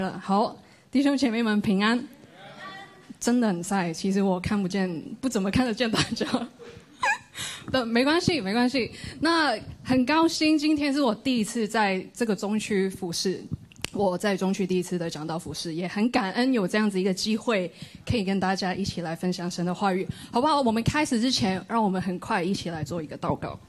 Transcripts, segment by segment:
好，弟兄姐妹们平安。真的很晒，其实我看不见，不怎么看得见大家。没关系，没关系。那很高兴，今天是我第一次在这个中区服事，我在中区第一次的讲道服事，也很感恩有这样子一个机会，可以跟大家一起来分享神的话语，好不好？我们开始之前，让我们很快一起来做一个祷告。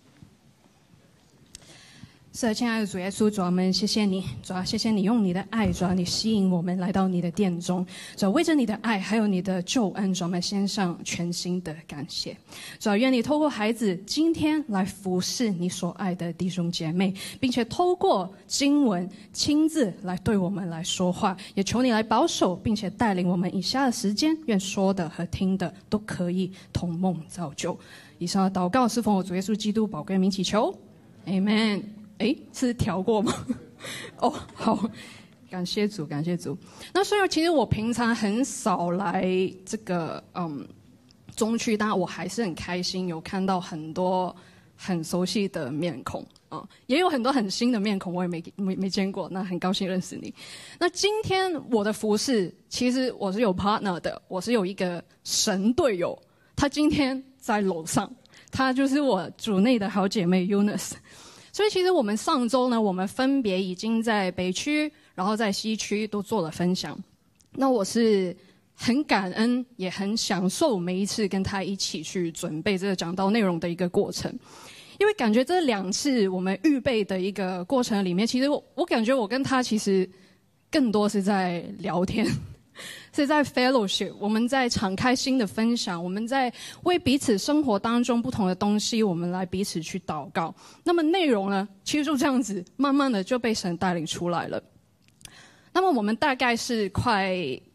是的，亲爱的主耶稣，主啊，我们谢谢你，主啊，谢谢你用你的爱，主啊，你吸引我们来到你的殿中，主啊，为着你的爱还有你的救恩，主啊，我们献上全心的感谢。主啊，愿你透过孩子今天来服侍你所爱的弟兄姐妹，并且透过经文亲自来对我们来说话，也求你来保守并且带领我们以下的时间，愿说的和听的都可以同梦造就。以上的祷告是奉我主耶稣基督宝贵名祈求 Amen。是调过吗？哦，好，感谢主，感谢主。那虽然其实我平常很少来这个中区，但我还是很开心，有看到很多很熟悉的面孔啊，也有很多很新的面孔，我也没见过，那很高兴认识你。那今天我的服事，其实我是有 partner 的，我是有一个神队友，他今天在楼上，他就是我主内的好姐妹 Eunice。所以其实我们上周呢，我们分别已经在北区，然后在西区都做了分享。那我是很感恩，也很享受每一次跟他一起去准备这个讲道内容的一个过程。因为感觉这2次我们预备的一个过程里面，其实我感觉我跟他其实更多是在聊天。是在 fellowship， 我们在敞开心的分享，我们在为彼此生活当中不同的东西，我们来彼此去祷告。那么内容呢，其实就这样子，慢慢的就被神带领出来了。那么我们大概是快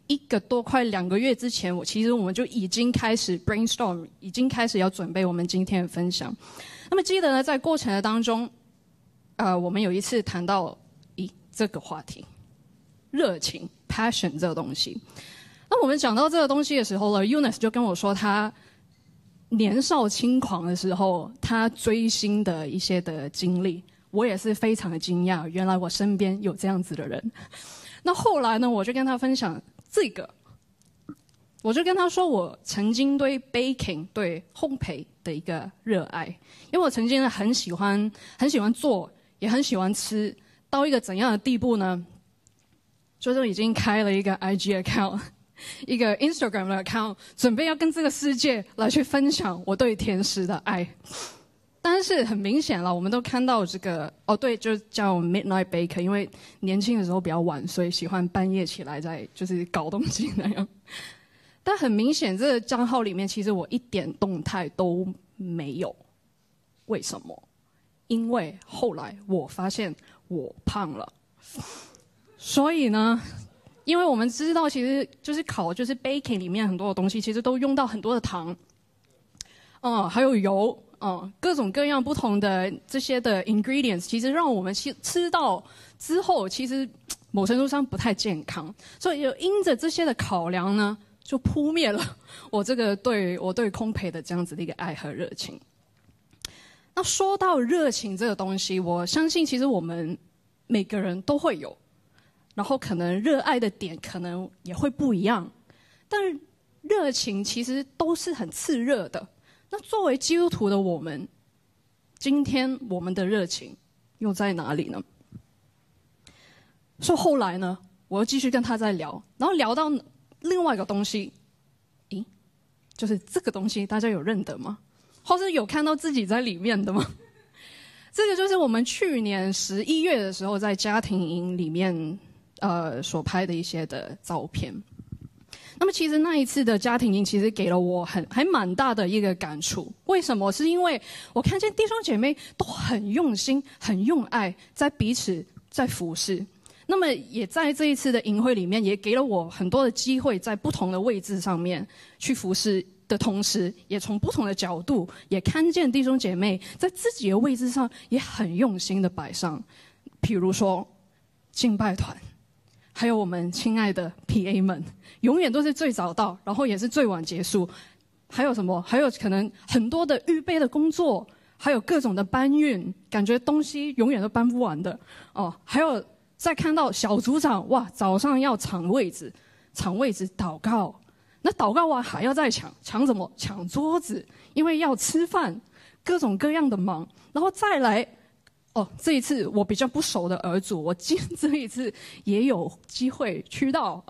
2个月之前，其实我们就已经开始 brainstorm， 已经开始要准备我们今天的分享。那么记得呢，在过程的当中，我们有一次谈到这个话题，热情 passion 这个东西。那我们讲到这个东西的时候呢 Eunice 就跟我说他年少轻狂的时候他追星的一些的经历，我也是非常的惊讶，原来我身边有这样子的人。那后来呢，我就跟他分享这个，我就跟他说我曾经对 baking 对烘焙的一个热爱，因为我曾经很喜欢做，也很喜欢吃，到一个怎样的地步呢，就是已经开了一个 IG account， 一个 Instagram 的 account， 准备要跟这个世界来去分享我对甜食的爱。但是很明显了，我们都看到这个对，就叫 Midnight Baker， 因为年轻的时候比较晚，所以喜欢半夜起来在就是搞东西那样。但很明显，这个账号里面其实我一点动态都没有。为什么？因为后来我发现我胖了。所以呢，因为我们知道其实就是就是 baking 里面很多的东西其实都用到很多的糖，还有油，各种各样不同的这些的 ingredients， 其实让我们吃到之后其实某程度上不太健康，所以就因着这些的考量呢，就扑灭了我对烘焙的这样子的一个爱和热情。那说到热情这个东西，我相信其实我们每个人都会有，然后可能热爱的点可能也会不一样，但热情其实都是很炽热的。那作为基督徒的我们，今天我们的热情又在哪里呢？所以后来呢，我又继续跟他在聊，然后聊到另外一个东西，就是这个东西大家有认得吗？或是有看到自己在里面的吗？这个就是我们去年11月的时候在家庭营里面所拍的一些的照片。那么其实那一次的家庭营其实给了我还蛮大的一个感触。为什么？是因为我看见弟兄姐妹都很用心很用爱在彼此在服侍。那么也在这一次的营会里面也给了我很多的机会，在不同的位置上面去服侍的同时，也从不同的角度也看见弟兄姐妹在自己的位置上也很用心的摆上，譬如说敬拜团，还有我们亲爱的 PA 们，永远都是最早到，然后也是最晚结束。还有什么？还有可能很多的预备的工作，还有各种的搬运，感觉东西永远都搬不完的还有再看到小组长，哇，早上要抢位置祷告，那祷告完还要再抢什么？抢桌子，因为要吃饭，各种各样的忙，然后再来。这一次我比较不熟的儿组，我这一次也有机会去到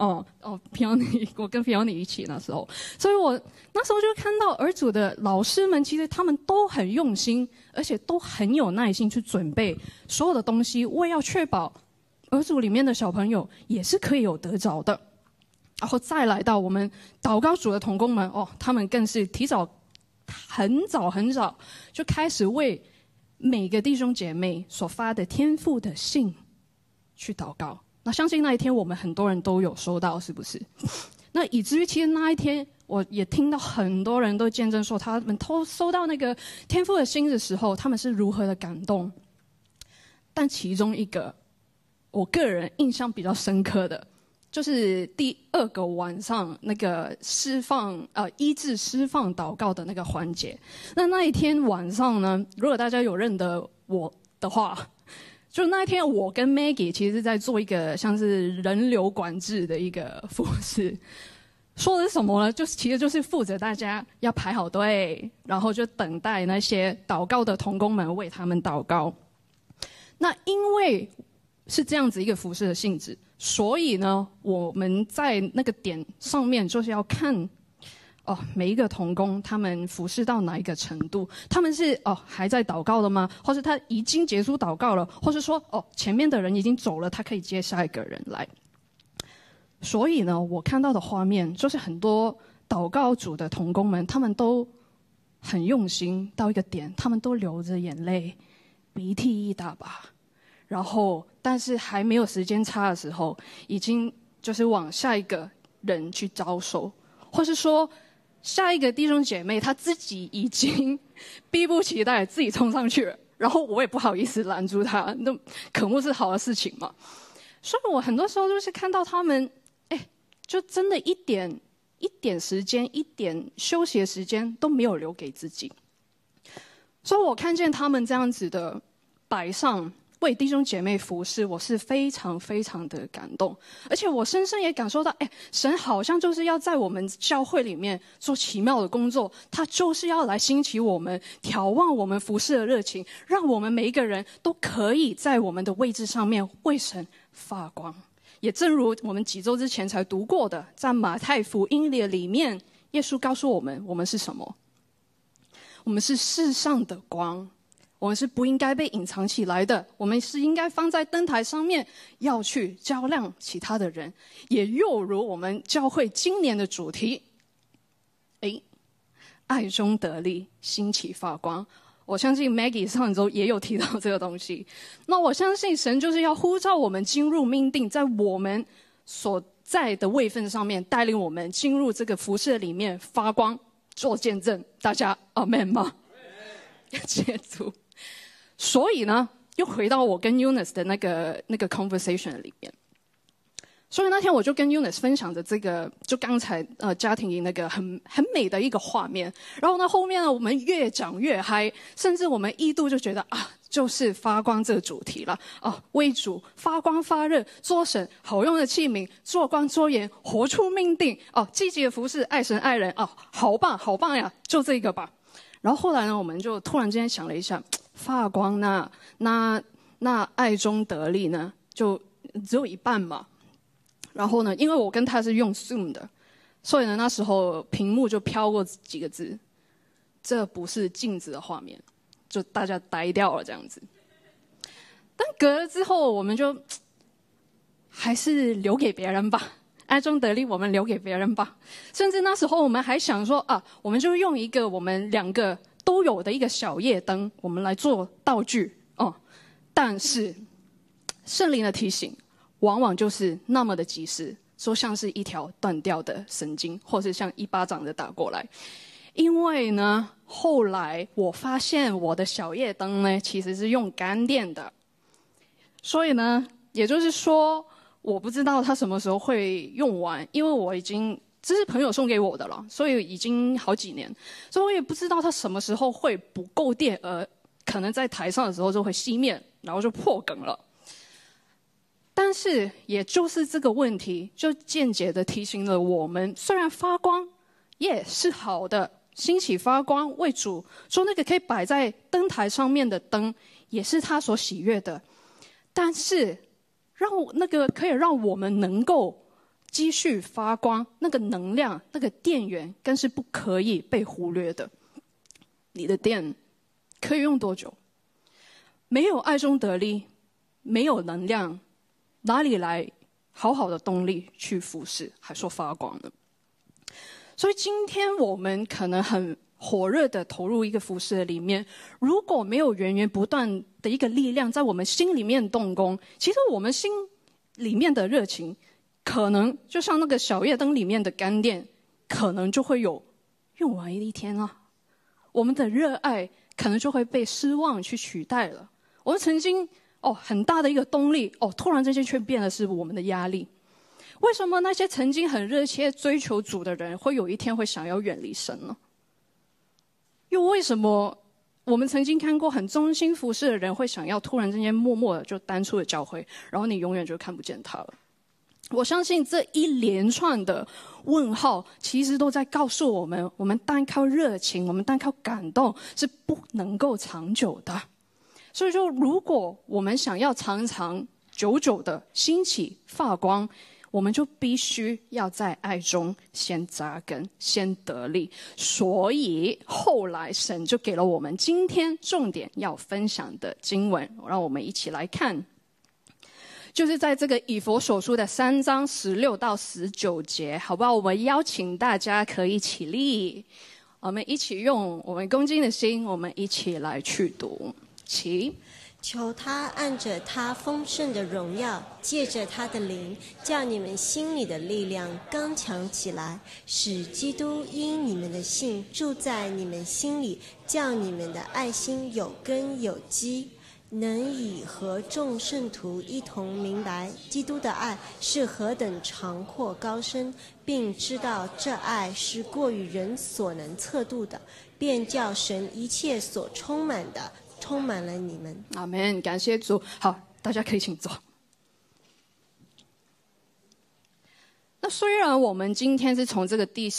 Peony，我跟 Peony 一起那时候，所以我那时候就看到儿组的老师们，其实他们都很用心，而且都很有耐心去准备所有的东西，为要确保儿组里面的小朋友也是可以有得着的。然后再来到我们祷告组的同工们，他们更是提早很早就开始为每个弟兄姐妹所发的天父的信去祷告。那相信那一天我们很多人都有收到，是不是？那以至于其实那一天我也听到很多人都见证说，他们都收到那个天父的信的时候，他们是如何的感动。但其中一个我个人印象比较深刻的，就是第2个晚上那个医治释放祷告的那个环节。那一天晚上呢，如果大家有认得我的话，就那一天我跟 Maggie 其实是在做一个像是人流管制的一个服事。说的是什么呢？其实就是负责大家要排好队，然后就等待那些祷告的同工们为他们祷告。那因为是这样子一个服事的性质，所以呢，我们在那个点上面就是要看每一个同工他们服事到哪一个程度，他们是还在祷告的吗？或是他已经结束祷告了，或是说前面的人已经走了，他可以接下一个人来。所以呢，我看到的画面就是很多祷告组的同工们，他们都很用心到一个点，他们都流着眼泪，鼻涕一大把，然后但是还没有时间差的时候，已经就是往下一个人去招手，或是说下一个弟兄姐妹他自己已经逼不及待自己冲上去了，然后我也不好意思拦住他，那可不是好的事情嘛。所以我很多时候就是看到他们就真的一点时间，一点休息的时间都没有留给自己。所以我看见他们这样子的摆上为弟兄姐妹服侍，我是非常非常的感动，而且我深深也感受到，神好像就是要在我们教会里面做奇妙的工作，他就是要来兴起我们，眺望我们服侍的热情，让我们每一个人都可以在我们的位置上面为神发光。也正如我们几周之前才读过的，在马太福音里面，耶稣告诉我们，我们是什么？我们是世上的光，我们是不应该被隐藏起来的，我们是应该放在灯台上面，要去照亮其他的人。也又如我们教会今年的主题，爱中得力，兴起发光。我相信 Maggie 上周也有提到这个东西。那我相信神就是要呼召我们进入命定，在我们所在的位分上面，带领我们进入这个服事里面发光，做见证。大家 Amen 吗？感谢主。所以呢，又回到我跟 Eunice 的那个 conversation 里面。所以那天我就跟 Eunice 分享着这个，就刚才家庭营那个很美的一个画面。然后呢，后面呢我们越讲越嗨，甚至我们一度就觉得就是发光这个主题了为主发光发热，做神好用的器皿，做光做盐，活出命定积极的服事，爱神爱人好棒好棒呀，就这个吧。然后后来呢，我们就突然之间想了一下，发光那爱中得力呢，就只有一半嘛。然后呢，因为我跟他是用 Zoom 的，所以呢那时候屏幕就飘过几个字，这不是镜子的画面，就大家呆掉了这样子。但隔了之后，我们就还是留给别人吧，爱中得力我们留给别人吧。甚至那时候我们还想说我们就用一个我们2个都有的一个小夜灯，我们来做道具但是圣灵的提醒往往就是那么的及时，就像是一条断掉的神经，或是像一巴掌的打过来。因为呢，后来我发现我的小夜灯呢，其实是用干电的，所以呢，也就是说，我不知道它什么时候会用完，因为我已经这是朋友送给我的了，所以已经好几年，所以我也不知道它什么时候会不够电，可能在台上的时候就会熄灭，然后就破梗了。 但是也就是这个问题，就间接的提醒了我们，虽然发光也是好的，兴起发光为主，说那个可以摆在灯台上面的灯也是他所喜悦的，但是那个可以让我们能够继续发光，那个能量，那个电源更是不可以被忽略的。你的电可以用多久？没有爱中得力，没有能量，哪里来好好的动力去服侍，还说发光呢？所以今天我们可能很火热的投入一个服侍的里面，如果没有源源不断的一个力量在我们心里面动工，其实我们心里面的热情，可能就像那个小夜灯里面的干电，可能就会有用完一天啊。我们的热爱可能就会被失望去取代了。我们曾经很大的一个动力突然之间却变的是我们的压力。为什么那些曾经很热切追求主的人，会有一天会想要远离神呢？又为什么我们曾经看过很忠心服侍的人，会想要突然之间默默的就淡出了教会，然后你永远就看不见他了？我相信这一连串的问号，其实都在告诉我们，我们单靠热情，我们单靠感动是不能够长久的。所以说，如果我们想要长长久久的兴起发光，我们就必须要在爱中先扎根，先得力。所以后来神就给了我们今天重点要分享的经文，让我们一起来看。就是在这个以弗所书的3章16到19节，好不好？我们邀请大家可以起立，我们一起用我们恭敬的心，我们一起来去读。起， 求他按着他丰盛的荣耀，借着他的灵，叫你们心里的力量刚强起来，使基督因你们的信住在你们心里，叫你们的爱心有根有基，能以和众圣徒一同明白基督的爱是何等长阔高深，并知道这爱是过于人所能测度的，便叫神一切所充满的充满了你们。 阿们，感谢主。好，大家可以请坐。那虽然我们今天是从这个第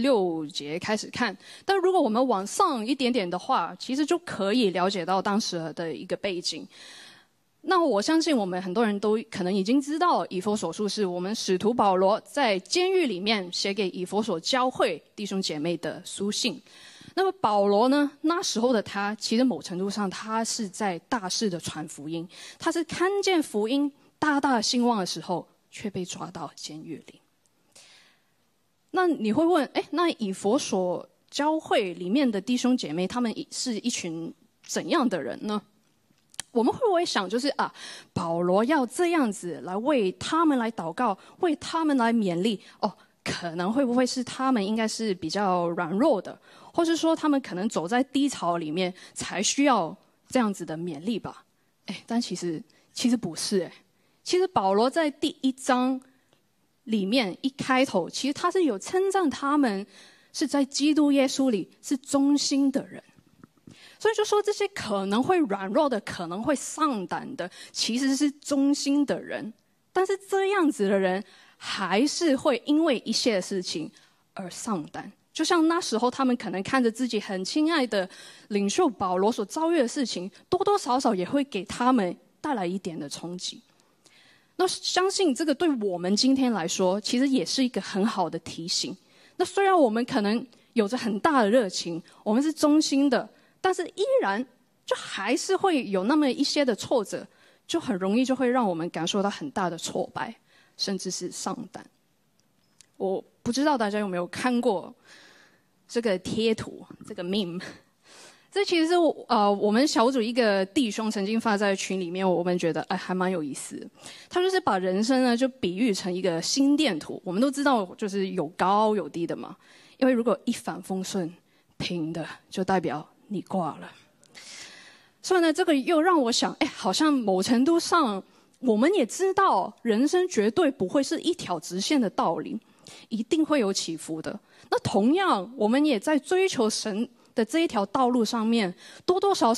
16节开始看，但如果我们往上一点点的话，其实就可以了解到当时的一个背景。那我相信我们很多人都可能已经知道，以弗所书是我们使徒保罗在监狱里面写给以弗所教会弟兄姐妹的书信。那么保罗呢，那时候的他，其实某程度上他是在大肆的传福音，他是看见福音大大的兴旺的时候，却被抓到监狱里。那你会问，那以弗所教会里面的弟兄姐妹，他们是一群怎样的人呢？我们会不会想，就是保罗要这样子来为他们来祷告，为他们来勉励，可能会不会是他们应该是比较软弱的，或是说他们可能走在低潮里面才需要这样子的勉励吧？但其实不是。其实保罗在第1章里面一开头，其实他是有称赞他们是在基督耶稣里是忠心的人。所以就说这些可能会软弱的，可能会丧胆的，其实是忠心的人。但是这样子的人还是会因为一些事情而丧胆，就像那时候他们可能看着自己很亲爱的领袖保罗所遭遇的事情，多多少少也会给他们带来一点的冲击。那相信这个对我们今天来说，其实也是一个很好的提醒。那虽然我们可能有着很大的热情，我们是忠心的，但是依然就还是会有那么一些的挫折，就很容易就会让我们感受到很大的挫败，甚至是丧胆。我不知道大家有没有看过这个贴图，这个 meme。这其实是我们小组一个弟兄曾经发在群里面，我们觉得还蛮有意思的。他就是把人生呢就比喻成一个心电图。我们都知道就是有高有低的嘛，因为如果一帆风顺平的，就代表你挂了。所以呢，这个又让我想，好像某程度上我们也知道人生绝对不会是一条直线的道理，一定会有起伏的。那同样我们也在追求神的这一条道路上面，多多少少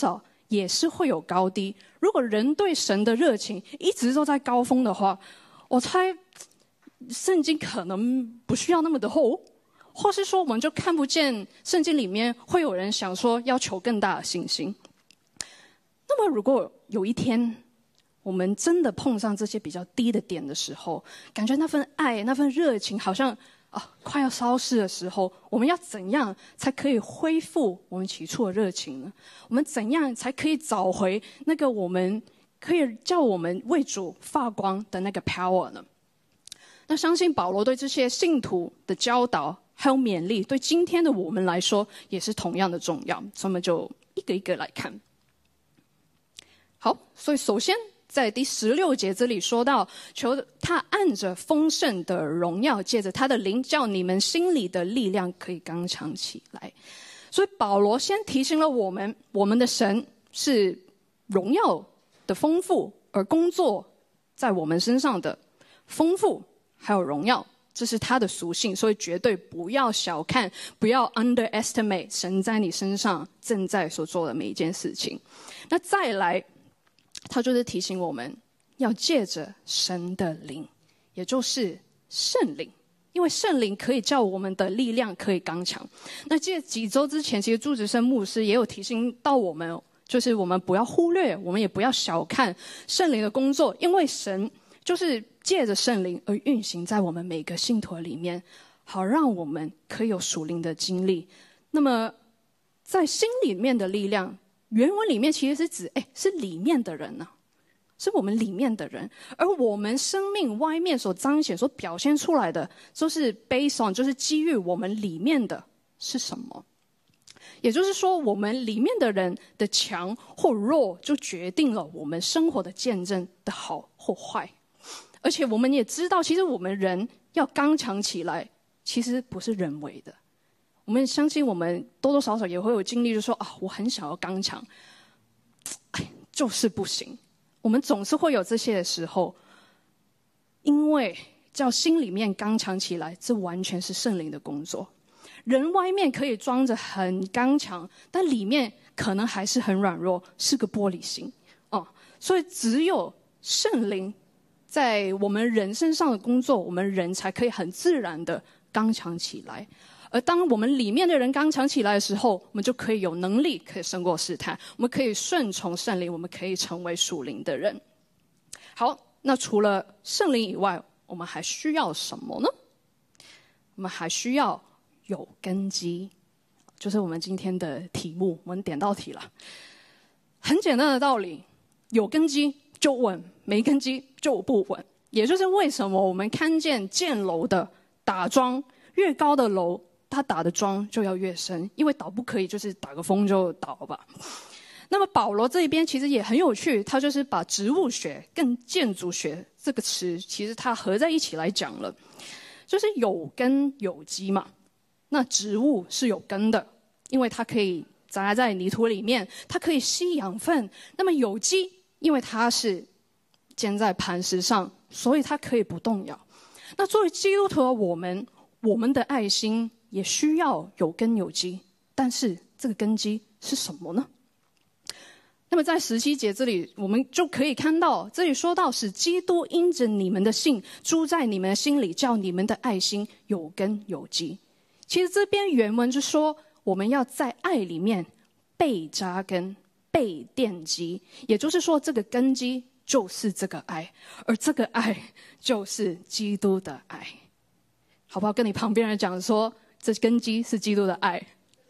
也是会有高低。如果人对神的热情一直都在高峰的话，我猜圣经可能不需要那么的厚，或是说我们就看不见圣经里面会有人想说要求更大的信心。那么如果有一天我们真的碰上这些比较低的点的时候，感觉那份爱那份热情好像快要消失的时候，我们要怎样才可以恢复我们起初的热情呢？我们怎样才可以找回那个我们可以叫我们为主发光的那个 power 呢？那相信保罗对这些信徒的教导还有勉励，对今天的我们来说也是同样的重要，所以我们就一个一个来看。好，所以首先在第16节这里说到，求他按着丰盛的荣耀，借着他的灵，叫你们心里的力量可以刚强起来。所以保罗先提醒了我们，我们的神是荣耀的丰富，而工作在我们身上的丰富还有荣耀，这是他的属性，所以绝对不要小看，不要 underestimate 神在你身上正在所做的每一件事情。那再来，他就是提醒我们要借着神的灵，也就是圣灵，因为圣灵可以叫我们的力量可以刚强。那记得几周之前，其实朱植生牧师也有提醒到我们，就是我们不要忽略，我们也不要小看圣灵的工作，因为神就是借着圣灵而运行在我们每个信徒里面，好让我们可以有属灵的经历。那么在心里面的力量，原文里面其实是指是里面的人是我们里面的人，而我们生命外面所彰显所表现出来的，就是 based on 就是基于我们里面的是什么。也就是说，我们里面的人的强或弱，就决定了我们生活的见证的好或坏。而且我们也知道，其实我们人要刚强起来，其实不是人为的。我们相信我们多多少少也会有经历，就说我很想要刚强，就是不行。我们总是会有这些的时候，因为叫心里面刚强起来，这完全是圣灵的工作。人外面可以装着很刚强，但里面可能还是很软弱，是个玻璃心所以只有圣灵在我们人身上的工作，我们人才可以很自然的刚强起来。而当我们里面的人刚强起来的时候，我们就可以有能力可以胜过试探，我们可以顺从圣灵，我们可以成为属灵的人。好，那除了圣灵以外，我们还需要什么呢？我们还需要有根基，就是我们今天的题目，我们点到题了。很简单的道理，有根基就稳，没根基就不稳。也就是为什么我们看见建楼的打桩，越高的楼它打的桩就要越深，因为倒不可以就是打个风就倒吧。那么保罗这一边其实也很有趣，他就是把植物学跟建筑学这个词其实它合在一起来讲了，就是有根有基嘛。那植物是有根的，因为它可以扎在泥土里面，它可以吸养分。那么有基，因为它是建在磐石上，所以它可以不动摇。那作为基督徒的我们的爱心也需要有根有基，但是这个根基是什么呢？那么在17节这里，我们就可以看到，这里说到使基督因着你们的信住在你们的心里，叫你们的爱心有根有基。其实这边原文就说，我们要在爱里面被扎根、被奠基，也就是说，这个根基就是这个爱，而这个爱就是基督的爱。好不好？跟你旁边人讲说，这根基是基督的爱。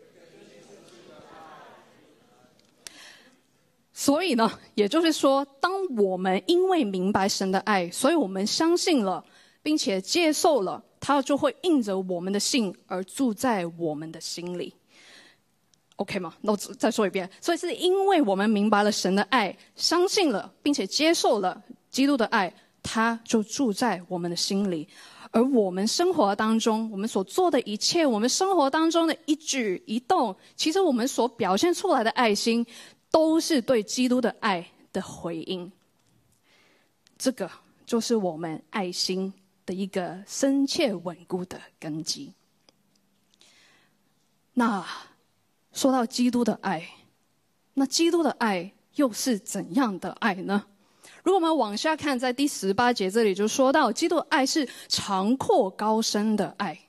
所以呢，也就是说，当我们因为明白神的爱，所以我们相信了，并且接受了，他就会印着我们的信而住在我们的心里。OK 吗？那我再说一遍。所以是因为我们明白了神的爱，相信了，并且接受了基督的爱，他就住在我们的心里。而我们生活当中，我们所做的一切，我们生活当中的一举一动，其实我们所表现出来的爱心，都是对基督的爱的回应。这个就是我们爱心的一个深切稳固的根基。那说到基督的爱， 那基督的爱又是怎样的爱呢？如果我们往下看，在第18节这里就说到，基督的爱是长阔高深的爱。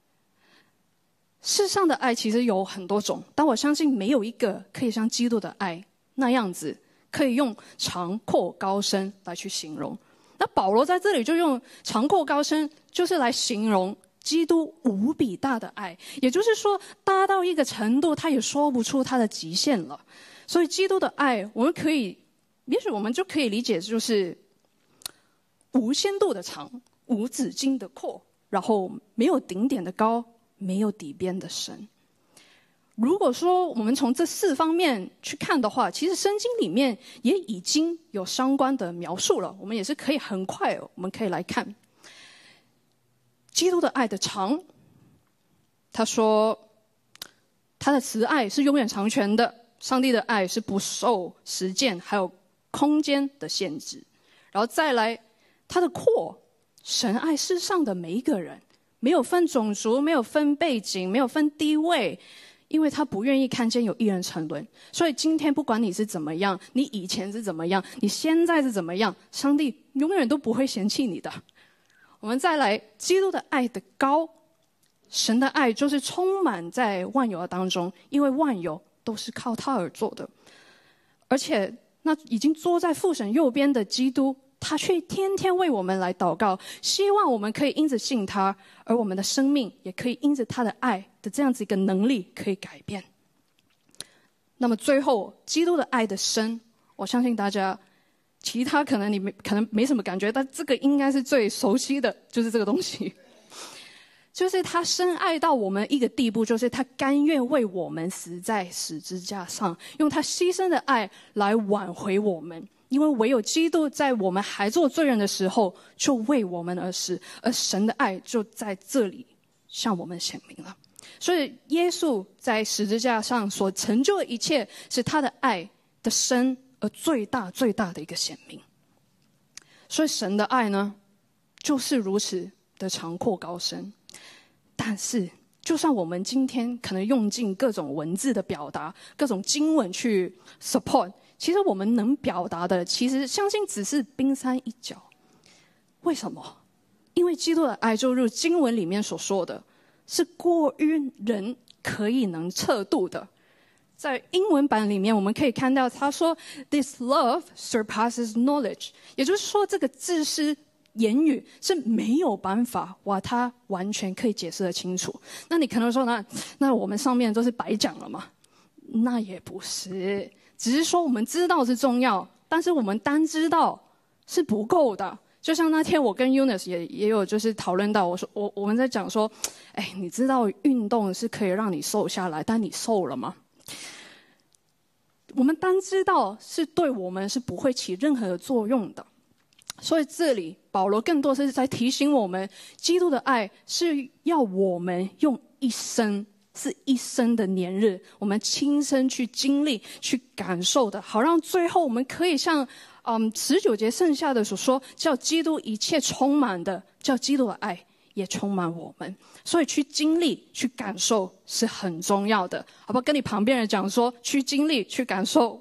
世上的爱其实有很多种，但我相信没有一个可以像基督的爱那样子，可以用长阔高深来去形容。那保罗在这里就用长阔高深，就是来形容基督无比大的爱，也就是说大到一个程度，他也说不出他的极限了。所以基督的爱，我们可以，也许我们就可以理解就是无限度的长，无止境的阔，然后没有顶点的高，没有底边的深。如果说我们从这4方面去看的话，其实圣经里面也已经有相关的描述了，我们也是可以很快我们可以来看基督的爱的长。他说他的慈爱是永远长全的，上帝的爱是不受时间还有空间的限制。然后再来他的阔，神爱世上的每一个人，没有分种族，没有分背景，没有分地位，因为他不愿意看见有一人沉沦。所以今天不管你是怎么样，你以前是怎么样，你现在是怎么样，上帝永远都不会嫌弃你的。我们再来基督的爱的高，神的爱就是充满在万有的当中，因为万有都是靠他而做的。而且那已经坐在父神右边的基督，他却天天为我们来祷告，希望我们可以因着信他，而我们的生命也可以因着他的爱的这样子一个能力可以改变。那么最后基督的爱的深，我相信大家其他可能你可能没什么感觉，但这个应该是最熟悉的，就是这个东西，就是他深爱到我们一个地步，就是他甘愿为我们死在十字架上，用他牺牲的爱来挽回我们。因为唯有基督在我们还做罪人的时候就为我们而死，而神的爱就在这里向我们显明了。所以耶稣在十字架上所成就的一切，是他的爱的深而最大最大的一个显明。所以神的爱呢，就是如此的长阔高深。但是就算我们今天可能用尽各种文字的表达，各种经文去 support， 其实我们能表达的，其实相信只是冰山一角。为什么？因为基督的爱就如经文里面所说的，是过于人可以能测度的。在英文版里面我们可以看到他说 This love surpasses knowledge， 也就是说这个知识言语是没有办法它完全可以解释得清楚。那你可能说那我们上面都是白讲了吗？那也不是，只是说我们知道是重要，但是我们单知道是不够的。就像那天我跟 Eunice 也有就是讨论到，我们在讲说，你知道运动是可以让你瘦下来，但你瘦了吗？我们单知道是对我们是不会起任何的作用的。所以这里保罗更多是在提醒我们，基督的爱是要我们用一生，是一生的年日，我们亲身去经历去感受的，好让最后我们可以像19节剩下的所说，叫基督一切充满的，叫基督的爱也充满我们。所以去经历去感受是很重要的，好不好？跟你旁边人讲说，去经历去感受。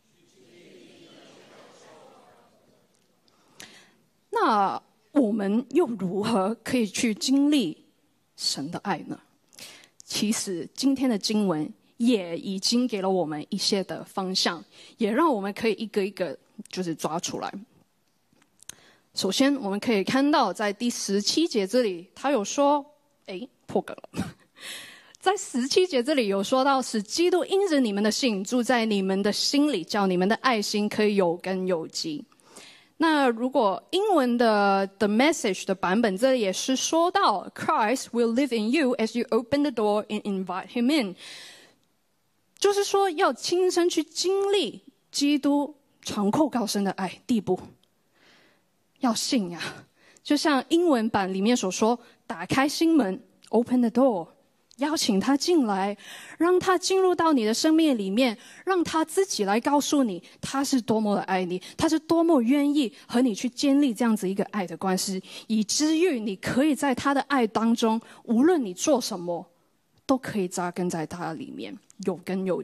那我们又如何可以去经历神的爱呢？其实今天的经文也已经给了我们一些的方向，也让我们可以一个一个就是抓出来。首先我们可以看到在第17节这里他有说，破梗了，在17节这里有说到，使基督因着你们的信住在你们的心里，叫你们的爱心可以有根有基。那如果英文的 The Message 的版本，这里也是说到 Christ will live in you as you open the door and invite him in， 就是说要亲身去经历基督长阔高深的爱地步，要信啊。就像英文版里面所说，打开心门 open the door， 邀请他进来，让他进入到你的生命里面，让他自己来告诉你他是多么的爱你，他是多么愿意和你去建立这样子一个爱的关系，以至于你可以在他的爱当中，无论你做什么都可以扎根在他里面，有根有基。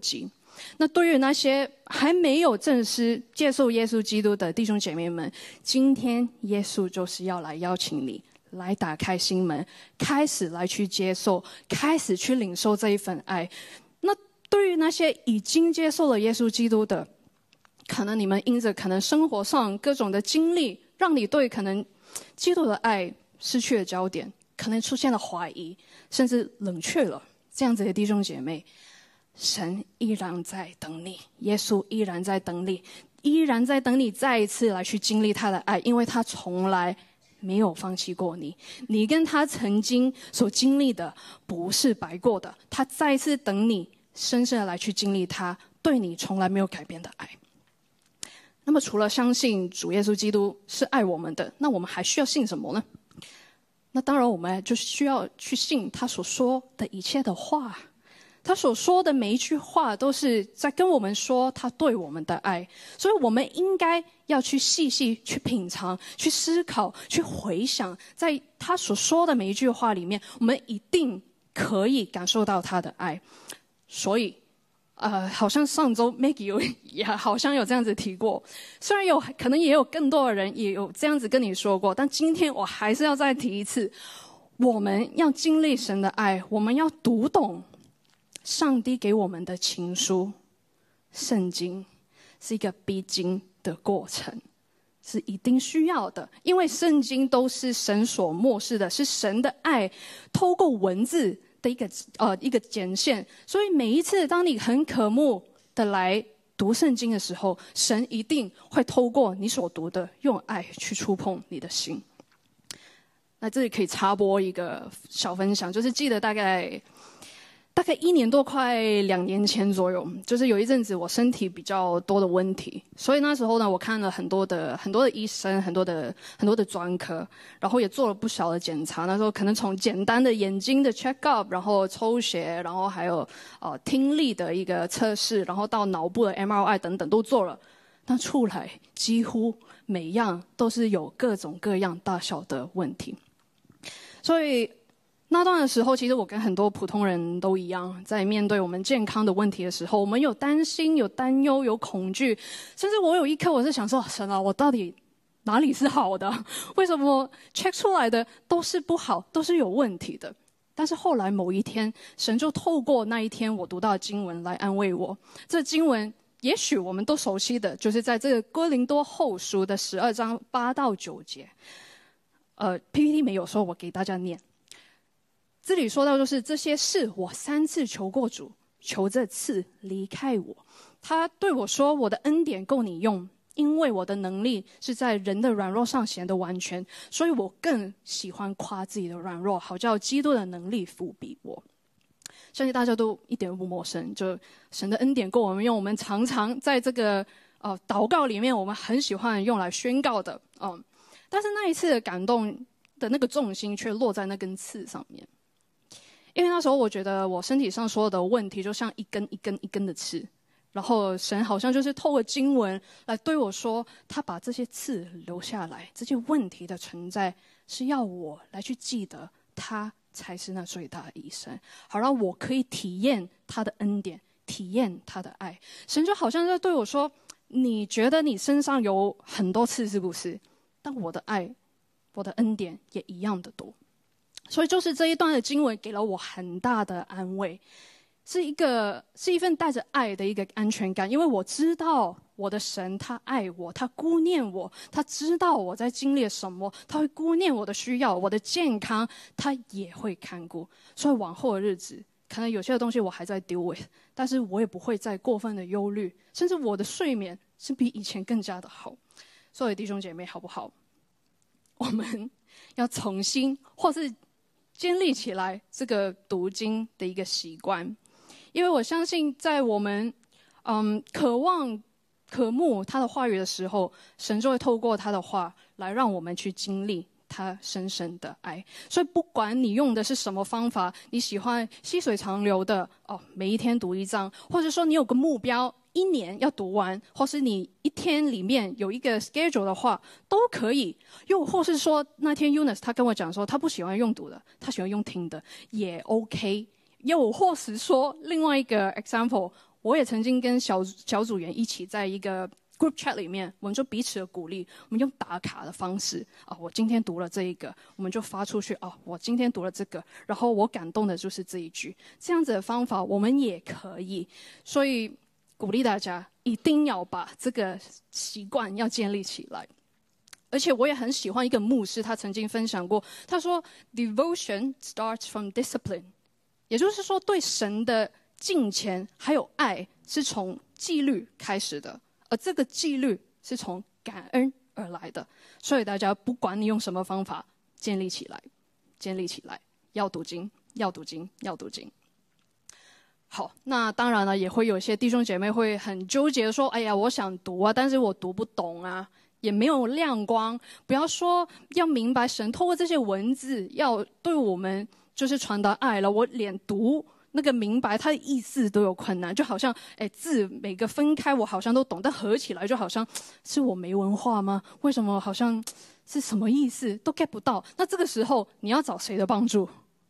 那对于那些还没有正式接受耶稣基督的弟兄姐妹们，今天耶稣就是要来邀请你，来打开心门，开始来去接受，开始去领受这一份爱。那对于那些已经接受了耶稣基督的，可能你们因着可能生活上各种的经历，让你对可能基督的爱失去了焦点，可能出现了怀疑，甚至冷却了。这样子的弟兄姐妹，神依然在等你，耶稣依然在等你，依然在等你再一次来去经历他的爱，因为他从来没有放弃过你。你跟他曾经所经历的不是白过的，他再一次等你深深的来去经历他对你从来没有改变的爱。那么除了相信主耶稣基督是爱我们的，那我们还需要信什么呢？那当然我们就需要去信他所说的一切的话，他所说的每一句话都是在跟我们说他对我们的爱，所以我们应该要去细细去品尝，去思考，去回想，在他所说的每一句话里面，我们一定可以感受到他的爱。所以好像上周 Maggie 也好像有这样子提过，虽然可能也有更多的人也有这样子跟你说过，但今天我还是要再提一次，我们要经历神的爱，我们要读懂上帝给我们的情书，圣经是一个必经的过程，是一定需要的，因为圣经都是神所默示的，是神的爱透过文字的一个简现。所以每一次当你很渴慕的来读圣经的时候，神一定会透过你所读的用爱去触碰你的心。那这里可以插播一个小分享，就是记得大概1年多快2年前左右，就是有一阵子我身体比较多的问题，所以那时候呢，我看了很多的医生，很多的专科，然后也做了不少的检查。那时候可能从简单的眼睛的 check up， 然后抽血，然后还有听力的一个测试，然后到脑部的 MRI 等等都做了，但出来几乎每样都是有各种各样大小的问题。所以那段的时候，其实我跟很多普通人都一样，在面对我们健康的问题的时候，我们有担心，有担忧，有恐惧，甚至我有一刻我是想说，神啊，我到底哪里是好的？为什么 check 出来的都是不好，都是有问题的？但是后来某一天，神就透过那一天我读到的经文来安慰我。这经文也许我们都熟悉的，就是在这个哥林多后书的12章8到9节。PPT 没有说，我给大家念。这里说到就是这些事，我3次求过主，求这次离开我。他对我说，我的恩典够你用，因为我的能力是在人的软弱上显得完全，所以我更喜欢夸自己的软弱，好叫基督的能力覆庇我。相信大家都一点都不陌生，就神的恩典够我们用，我们常常在这个祷告里面，我们很喜欢用来宣告的。但是那一次的感动的那个重心却落在那根刺上面。因为那时候我觉得我身体上所有的问题就像一根一根一根的刺，然后神好像就是透过经文来对我说，他把这些刺留下来，这些问题的存在是要我来去记得他才是那最大的医生，好让我可以体验他的恩典，体验他的爱。神就好像在对我说，你觉得你身上有很多刺是不是？但我的爱，我的恩典也一样的多。所以就是这一段的经文给了我很大的安慰，是一份带着爱的一个安全感，因为我知道我的神他爱我，他顾念我，他知道我在经历什么，他会顾念我的需要，我的健康他也会看顾。所以往后的日子，可能有些东西我还在丢位，但是我也不会再过分的忧虑，甚至我的睡眠是比以前更加的好。所以弟兄姐妹好不好，我们要重新或是建立起来这个读经的一个习惯。因为我相信在我们渴望渴慕他的话语的时候，神就会透过他的话来让我们去经历他深深的爱。所以不管你用的是什么方法，你喜欢细水长流的每一天读一章，或者说你有个目标1年要读完，或是你一天里面有一个 schedule 的话都可以。又或是说那天 Eunice 他跟我讲说他不喜欢用读的，他喜欢用听的也 OK。又或是说另外一个 example， 我也曾经跟小组员一起在一个 group chat 里面，我们就彼此的鼓励，我们用打卡的方式我今天读了这一个，我们就发出去我今天读了这个，然后我感动的就是这一句，这样子的方法我们也可以。所以鼓励大家一定要把这个习惯要建立起来。而且我也很喜欢一个牧师，他曾经分享过，他说 Devotion starts from discipline， 也就是说对神的敬虔还有爱是从纪律开始的，而这个纪律是从感恩而来的。所以大家不管你用什么方法建立起来，要读经，要读经，要读经。好，那当然了，也会有些弟兄姐妹会很纠结说，哎呀，我想读但是我读不懂也没有亮光。不要说要明白神透过这些文字要对我们就是传达爱了，我连读那个明白它的意思都有困难，就好像字每个分开我好像都懂，但合起来就好像是我没文化吗？为什么好像是什么意思都 get 不到？那这个时候你要找谁的帮助？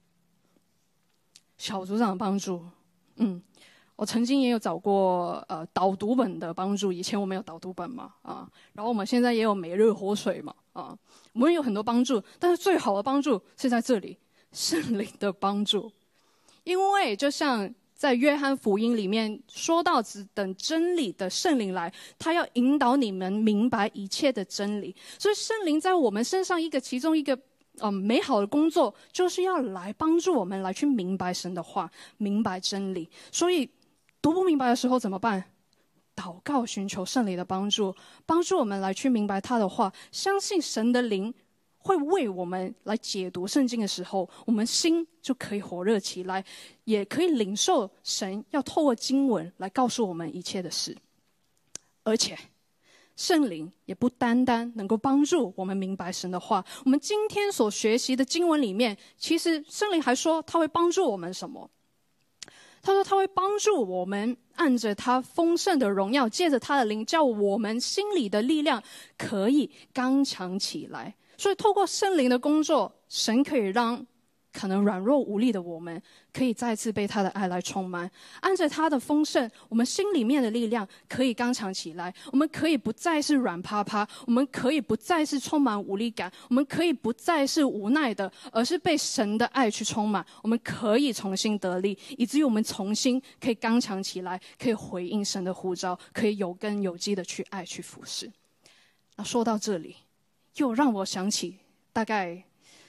小组长的帮助。我曾经也有找过导读本的帮助，以前我们有导读本嘛然后我们现在也有每日活水嘛我们有很多帮助，但是最好的帮助是在这里，圣灵的帮助。因为就像在约翰福音里面说到，只等真理的圣灵来，他要引导你们明白一切的真理。所以圣灵在我们身上其中一个美好的工作，就是要来帮助我们来去明白神的话，明白真理。所以读不明白的时候怎么办？祷告，寻求圣灵的帮助，帮助我们来去明白他的话。相信神的灵会为我们来解读圣经的时候，我们心就可以火热起来，也可以领受神要透过经文来告诉我们一切的事。而且圣灵也不单单能够帮助我们明白神的话，我们今天所学习的经文里面，其实圣灵还说他会帮助我们什么？他说他会帮助我们按着他丰盛的荣耀，借着他的灵，叫我们心里的力量可以刚强起来。所以透过圣灵的工作，神可以让可能软弱无力的我们可以再次被他的爱来充满，按着他的丰盛，我们心里面的力量可以刚强起来，我们可以不再是软趴趴，我们可以不再是充满无力感，我们可以不再是无奈的，而是被神的爱去充满。我们可以重新得力，以至于我们重新可以刚强起来，可以回应神的呼召，可以有根有基的去爱去服侍。那说到这里，又让我想起大概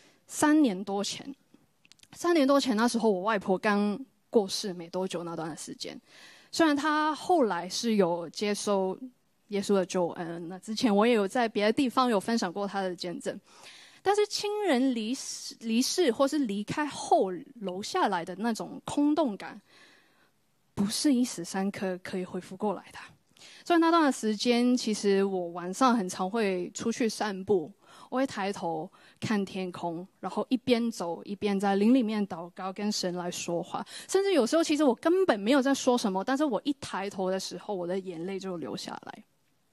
3年多前那时候，我外婆刚过世没多久那段时间。虽然她后来是有接受耶稣的救恩，那之前我也有在别的地方有分享过她的见证，但是亲人离世或是离开后留下来的那种空洞感，不是一时三刻可以恢复过来的。所以那段时间，其实我晚上很常会出去散步，我会抬头看天空，然后一边走一边在灵里面祷告，跟神来说话。甚至有时候其实我根本没有在说什么，但是我一抬头的时候，我的眼泪就流下来。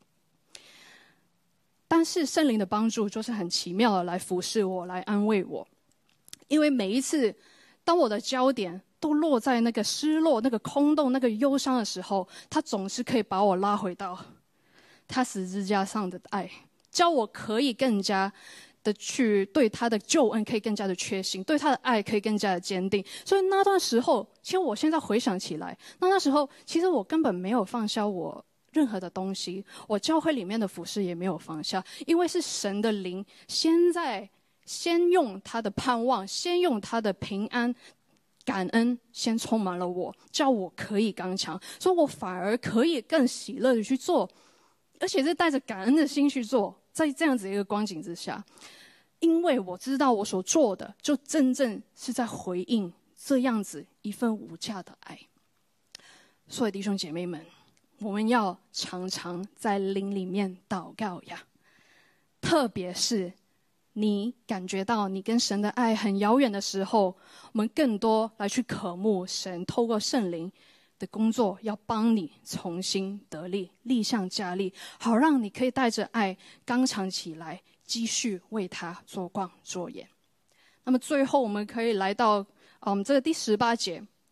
但是圣灵的帮助就是很奇妙的来服侍我，来安慰我。因为每一次当我的焦点都落在那个失落、那个空洞、那个忧伤的时候，他总是可以把我拉回到他十字架上的爱，教我可以更加的去对他的救恩可以更加的确信，对他的爱可以更加的坚定。所以那段时候，其实我现在回想起来，那时候其实我根本没有放下我任何的东西，我教会里面的服事也没有放下，因为是神的灵先用他的盼望，先用他的平安感恩先充满了我，叫我可以刚强，所以我反而可以更喜乐的去做，而且是带着感恩的心去做。在这样子一个光景之下，因为我知道我所做的就真正是在回应这样子一份无价的爱。所以弟兄姐妹们，我们要常常在灵里面祷告呀，特别是你感觉到你跟神的爱很遥远的时候，我们更多来去渴慕神透过圣灵的工作，要帮你重新得力，力上加力，好让你可以带着爱刚强起来，继续为他做光做盐。那么最后我们可以来到这个第18节，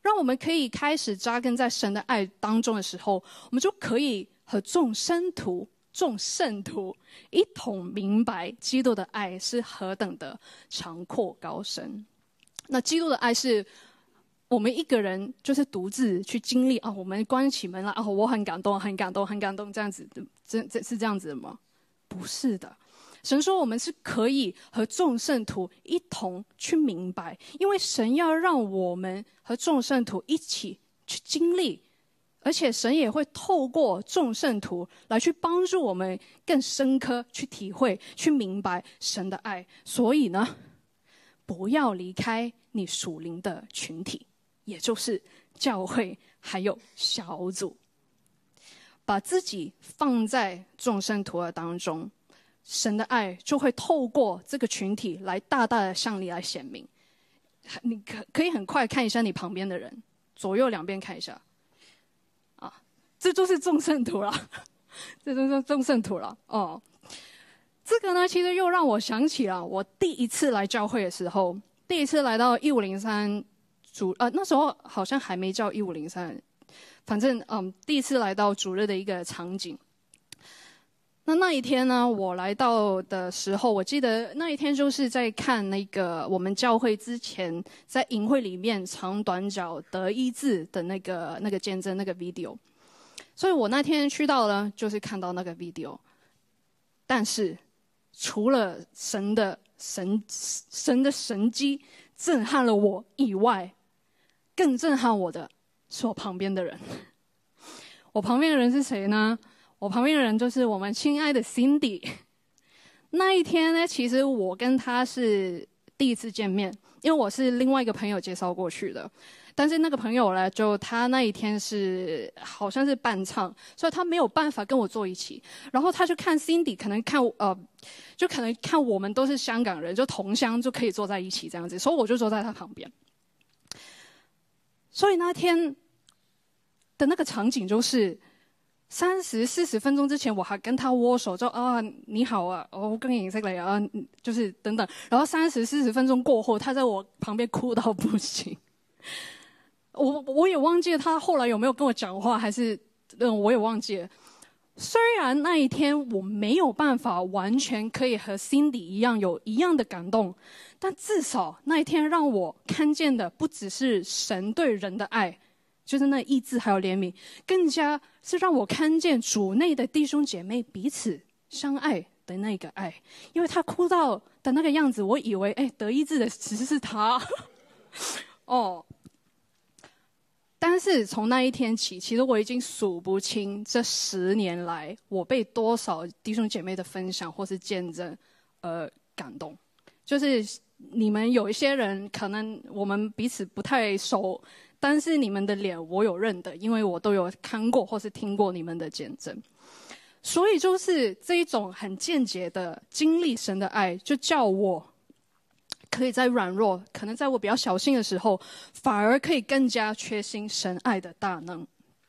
让我们可以开始扎根在神的爱当中的时候，我们就可以和众圣徒一同明白基督的爱是何等的长阔高深。那基督的爱是我们一个人就是独自去经历我们关起门来我很感动很感动很感动，这样子是这样子的吗？不是的。神说我们是可以和众圣徒一同去明白，因为神要让我们和众圣徒一起去经历，而且神也会透过众圣徒来去帮助我们更深刻去体会去明白神的爱。所以呢，不要离开你属灵的群体，也就是教会还有小组，把自己放在众圣徒的当中，神的爱就会透过这个群体来大大的向你来显明。你可以很快看一下你旁边的人，左右两边看一下这就是众圣徒了这就是众圣徒了这个呢，其实又让我想起了我第一次来教会的时候，第一次来到1503那时候好像还没叫1503，反正第一次来到主日的一个场景。那一天呢，我来到的时候，我记得那一天就是在看那个我们教会之前在营会里面长短脚得医治的那个见证那个 video， 所以我那天去到了就是看到那个 video， 但是除了神的神迹震撼了我以外，更震撼我的是我旁边的人。我旁边的人是谁呢？我旁边的人就是我们亲爱的 Cindy。 那一天呢，其实我跟他是第一次见面，因为我是另外一个朋友介绍过去的，但是那个朋友呢，就他那一天是好像是伴唱，所以他没有办法跟我坐一起，然后他就看 Cindy， 可能看我们都是香港人，就同乡就可以坐在一起这样子，所以我就坐在他旁边。所以那天的那个场景就是30-40分钟之前我还跟他握手，就你好我更認識你就是等等，然后30-40分钟过后，他在我旁边哭到不行。我也忘记了他后来有没有跟我讲话，还是我也忘记了。虽然那一天我没有办法完全可以和 Cindy 一样有一样的感动，但至少那一天让我看见的不只是神对人的爱，就是那医治还有怜悯，更加是让我看见主内的弟兄姐妹彼此相爱的那个爱。因为他哭到的那个样子，我以为得医治的其实是他但是从那一天起，其实我已经数不清这10年来我被多少弟兄姐妹的分享或是见证感动。就是你们有一些人可能我们彼此不太熟，但是你们的脸我有认得，因为我都有看过或是听过你们的见证。所以就是这一种很间接的经历神的爱，就叫我可以在软弱，可能在我比较小心的时候，反而可以更加确信神爱的大能。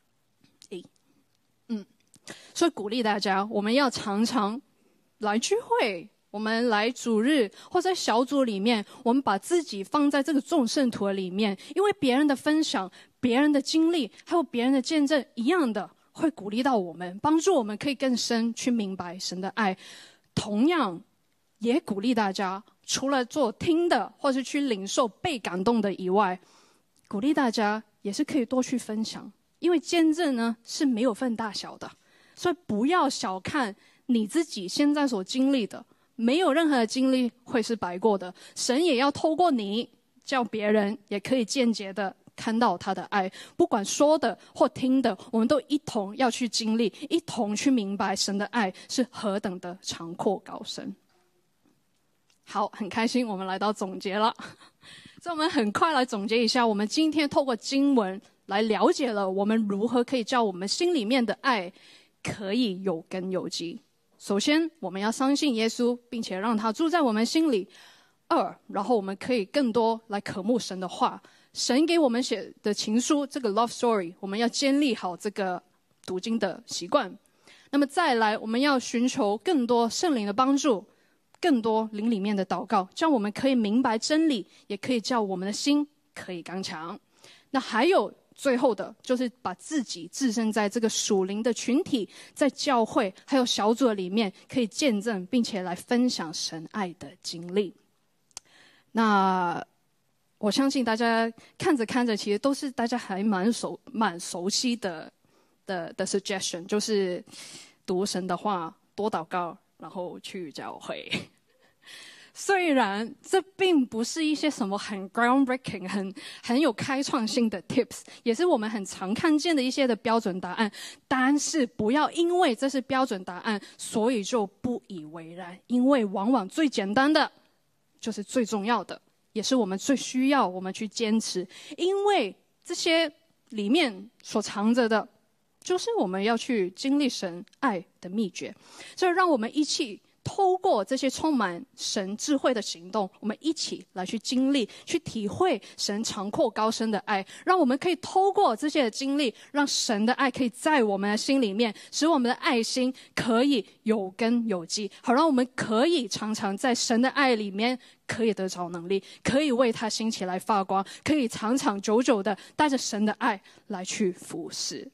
所以鼓励大家，我们要常常来聚会，我们来主日或在小组里面，我们把自己放在这个众圣徒里面，因为别人的分享、别人的经历还有别人的见证一样的会鼓励到我们，帮助我们可以更深去明白神的爱。同样也鼓励大家，除了做听的或是去领受被感动的以外，鼓励大家也是可以多去分享，因为见证呢是没有分大小的，所以不要小看你自己现在所经历的，没有任何的经历会是白过的。神也要透过你，叫别人也可以间接的看到他的爱，不管说的或听的，我们都一同要去经历，一同去明白神的爱是何等的长阔高深。好，很开心我们来到总结了。所以我们很快来总结一下，我们今天透过经文来了解了我们如何可以叫我们心里面的爱可以有根有基。首先我们要相信耶稣，并且让他住在我们心里。然后我们可以更多来渴慕神的话，神给我们写的情书，这个 love story， 我们要建立好这个读经的习惯。那么再来，我们要寻求更多圣灵的帮助，更多灵里面的祷告，这样我们可以明白真理，也可以叫我们的心可以刚强。 那还有最后的，就是把自己置身在这个属灵的群体，在教会还有小组里面，可以见证并且来分享神爱的经历。那我相信大家看着看着，其实都是大家还蛮熟悉的 suggestion， 就是读神的话，多祷告，然后去教会。虽然这并不是一些什么很 groundbreaking 很有开创性的 tips， 也是我们很常看见的一些的标准答案，但是不要因为这是标准答案，所以就不以为然，因为往往最简单的就是最重要的，也是我们最需要我们去坚持，因为这些里面所藏着的就是我们要去经历神爱的秘诀。所以让我们一起透过这些充满神智慧的行动，我们一起来去经历，去体会神长阔高深的爱，让我们可以透过这些的经历，让神的爱可以在我们的心里面，使我们的爱心可以有根有基，好让我们可以常常在神的爱里面可以得着能力，可以为他兴起来发光，可以长长久久的带着神的爱来去服侍。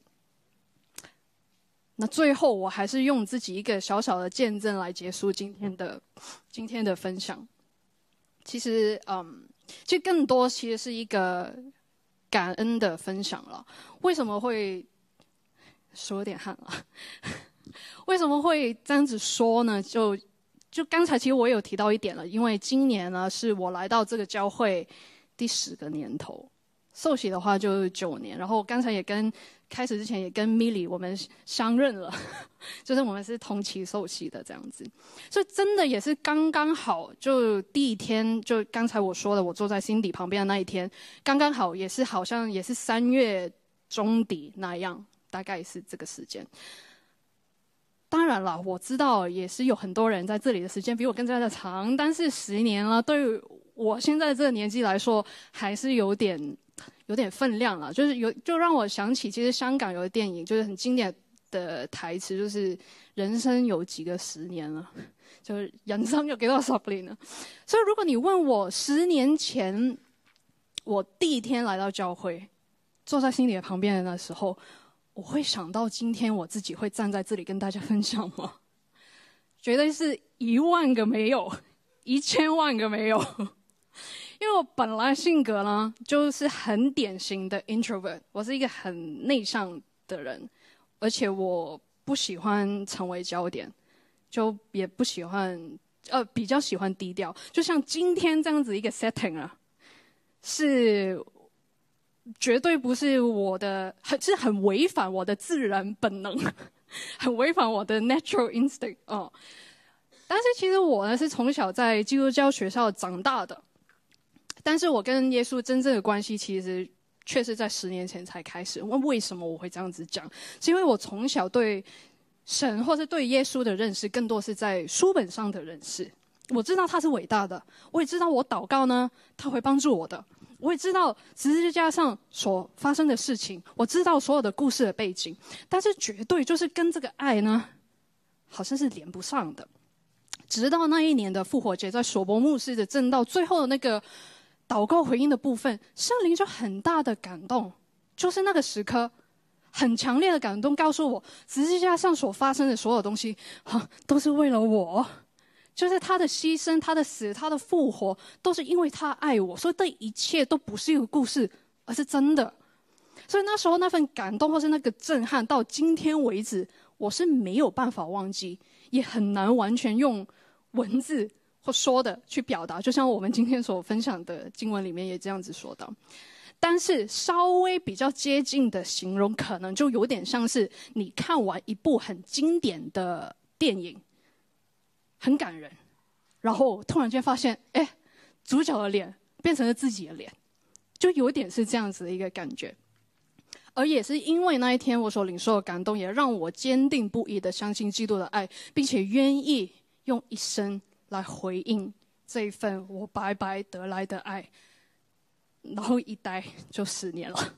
那最后我还是用自己一个小小的见证来结束今天的分享。其实更多其实是一个感恩的分享了。为什么会说有点汗啊？为什么会这样子说呢？就刚才其实我有提到一点了，因为今年呢是我来到这个教会第10个年头，受洗的话就是9年，然后刚才开始之前也跟 Milly 我们相认了，就是我们是同期受洗的这样子，所以真的也是刚刚好，就第一天，就刚才我说的，我坐在Cindy旁边的那一天，刚刚好也是好像也是3月中底那样，大概是这个时间。当然了，我知道也是有很多人在这里的时间比我更加的长，但是10年了，对于我现在这个年纪来说，还是有点分量了。就让我想起，其实香港有个电影，就是很经典的台词，就是人生有几个10年了，就是人生有幾多10年了。所以如果你问我10年前我第一天来到教会，坐在Cindy的旁边的那时候，我会想到今天我自己会站在这里跟大家分享吗？绝对是10000个没有，1000万个没有。因为我本来性格呢，就是很典型的 introvert， 我是一个很内向的人，而且我不喜欢成为焦点，就也不喜欢，比较喜欢低调。就像今天这样子一个 setting 啊，是绝对不是我的，是很违反我的自然本能，很违反我的 natural instinct 哦。但是其实我呢是从小在基督教学校长大的。但是我跟耶稣真正的关系，其实却是在10年前才开始。为什么我会这样子讲？是因为我从小对神或是对耶稣的认识，更多是在书本上的认识。我知道他是伟大的，我也知道我祷告呢，他会帮助我的。我也知道十字架上所发生的事情，我知道所有的故事的背景，但是绝对就是跟这个爱呢，好像是连不上的。直到那一年的复活节，在所伯牧师的正道最后的那个祷告回应的部分，圣灵就很大的感动，就是那个时刻很强烈的感动，告诉我十字架上所发生的所有东西都是为了我，就是他的牺牲，他的死，他的复活，都是因为他爱我，所以这一切都不是一个故事，而是真的。所以那时候那份感动或是那个震撼，到今天为止我是没有办法忘记，也很难完全用文字或说的去表达，就像我们今天所分享的经文里面也这样子说到。但是稍微比较接近的形容，可能就有点像是你看完一部很经典的电影，很感人，然后突然间发现主角的脸变成了自己的脸，就有点是这样子的一个感觉。而也是因为那一天我所领受的感动，也让我坚定不移的相信基督的爱，并且愿意用一生来回应这一份我白白得来的爱，然后一待就10年了。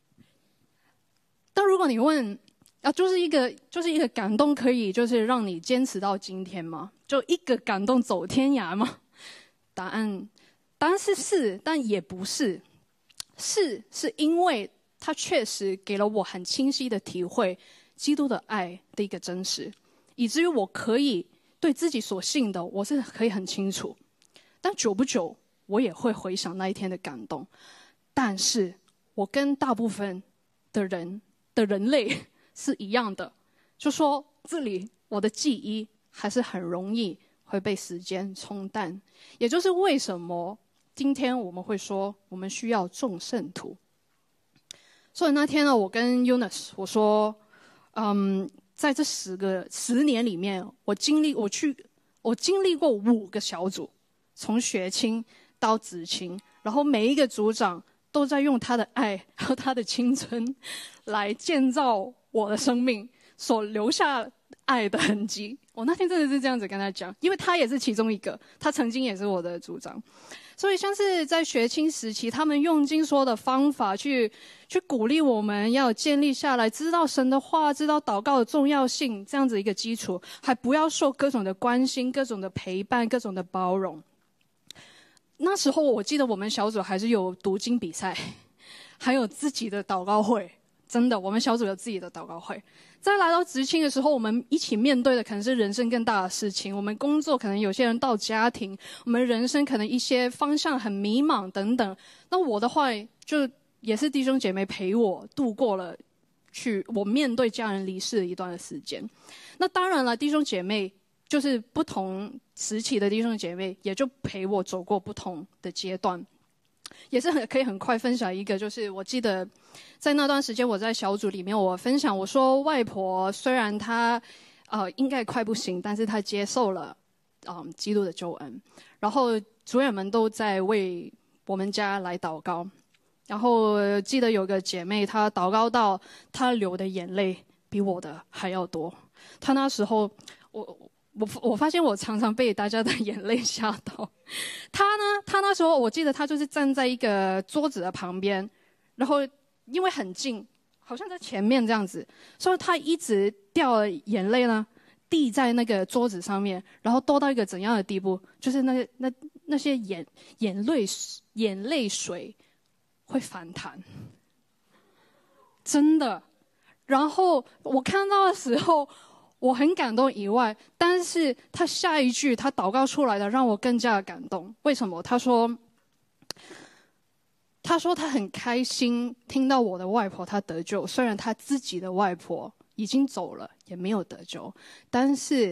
但如果你问就是一个感动可以就是让你坚持到今天吗？就一个感动走天涯吗？答案是，但也不是。 是因为他确实给了我很清晰的体会基督的爱的一个真实，以至于我可以对自己所信的我是可以很清楚。但久不久我也会回想那一天的感动，但是我跟大部分的人类是一样的，就说这里我的记忆还是很容易会被时间冲淡。也就是为什么今天我们会说我们需要众圣徒。所以那天呢，我跟 Eunice 我说，在这10年里面，我经历过5个小组，从学青到子青，然后每一个组长都在用他的爱和他的青春来建造我的生命所留下爱的痕迹。我那天真的是这样子跟他讲，因为他也是其中一个，他曾经也是我的组长。所以像是在学青时期，他们用尽所有的方法去鼓励我们要建立下来，知道神的话，知道祷告的重要性，这样子一个基础，还不要受各种的关心、各种的陪伴、各种的包容。那时候我记得我们小组还是有读经比赛，还有自己的祷告会。真的，我们小组有自己的祷告会。在来到职青的时候，我们一起面对的可能是人生更大的事情。我们工作可能有些人到家庭，我们人生可能一些方向很迷茫等等。那我的话，就也是弟兄姐妹陪我度过了我面对家人离世的一段的时间。那当然了，弟兄姐妹就是不同时期的弟兄姐妹，也就陪我走过不同的阶段。也是可以很快分享一个，就是我记得在那段时间我在小组里面，我分享我说外婆虽然她应该快不行，但是她接受了基督的救恩，然后主演们都在为我们家来祷告。然后记得有个姐妹，她祷告到她流的眼泪比我的还要多。她那时候我发现我常常被大家的眼泪吓到。他那时候我记得他就是站在一个桌子的旁边，然后因为很近，好像在前面这样子，所以他一直掉眼泪呢，滴在那个桌子上面，然后多到一个怎样的地步，就是那些眼泪水会反弹，真的。然后我看到的时候，我很感动以外，但是他下一句他祷告出来的让我更加的感动。为什么？他说他很开心听到我的外婆她得救，虽然他自己的外婆已经走了，也没有得救，但是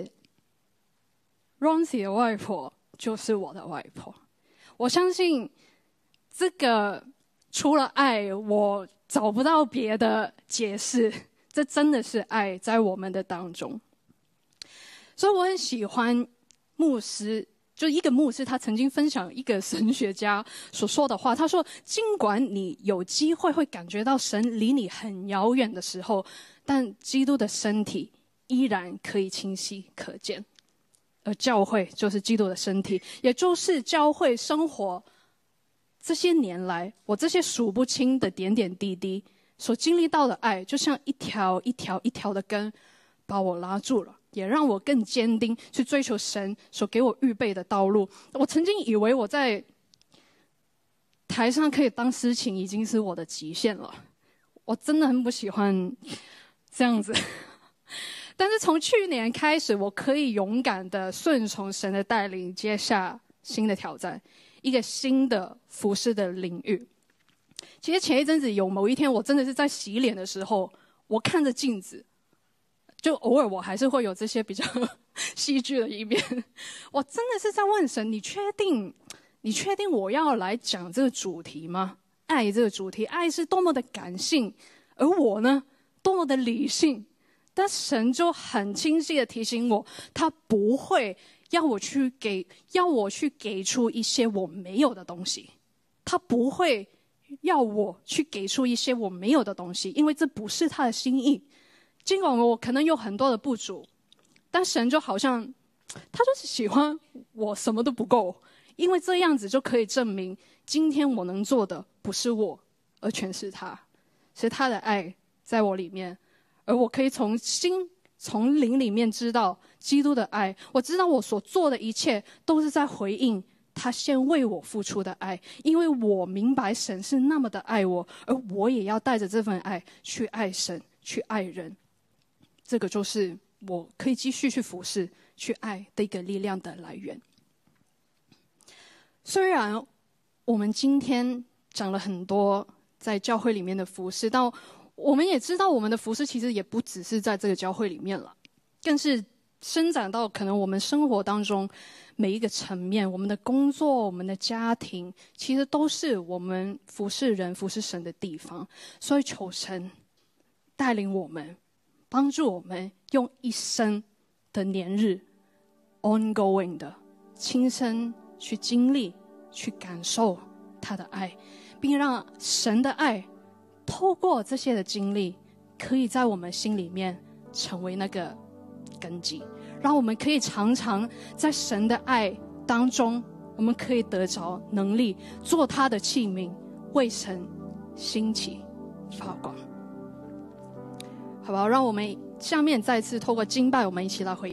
Roncy 的外婆就是我的外婆。我相信这个除了爱，我找不到别的解释。这真的是爱在我们的当中。所以我很喜欢牧师，就一个牧师他曾经分享一个神学家所说的话，他说尽管你有机会会感觉到神离你很遥远的时候，但基督的身体依然可以清晰可见。而教会就是基督的身体，也就是教会生活这些年来我这些数不清的点点滴滴所经历到的爱，就像一条一条一条的根把我拉住了，也让我更坚定去追求神所给我预备的道路。我曾经以为我在台上可以当诗情已经是我的极限了，我真的很不喜欢这样子。但是从去年开始，我可以勇敢的顺从神的带领，接下新的挑战，一个新的服事的领域。其实前一阵子有某一天，我真的是在洗脸的时候，我看着镜子，就偶尔我还是会有这些比较戏剧的一面。我真的是在问神，你确定我要来讲这个主题吗？爱这个主题，爱是多么的感性，而我呢，多么的理性。但神就很清晰的提醒我，他不会要我去给出一些我没有的东西，他不会要我去给出一些我没有的东西，因为这不是他的心意。尽管我可能有很多的不足，但神就好像他就是喜欢我什么都不够，因为这样子就可以证明今天我能做的不是我，而全是他，是他的爱在我里面，而我可以从灵里面知道基督的爱。我知道我所做的一切都是在回应他先为我付出的爱，因为我明白神是那么的爱我，而我也要带着这份爱去爱神，去爱人。这个就是我可以继续去服侍、去爱的一个力量的来源。虽然我们今天讲了很多在教会里面的服侍，但我们也知道我们的服侍其实也不只是在这个教会里面了，更是伸展到可能我们生活当中每一个层面，我们的工作、我们的家庭，其实都是我们服侍人、服侍神的地方。所以求神带领我们，帮助我们用一生的年日 ongoing 的亲身去经历、去感受他的爱，并让神的爱透过这些的经历，可以在我们心里面成为那个根基，让我们可以常常在神的爱当中，我们可以得着能力，做他的器皿，为神兴起发光。好不好？让我们下面再次透过敬拜，我们一起来回应。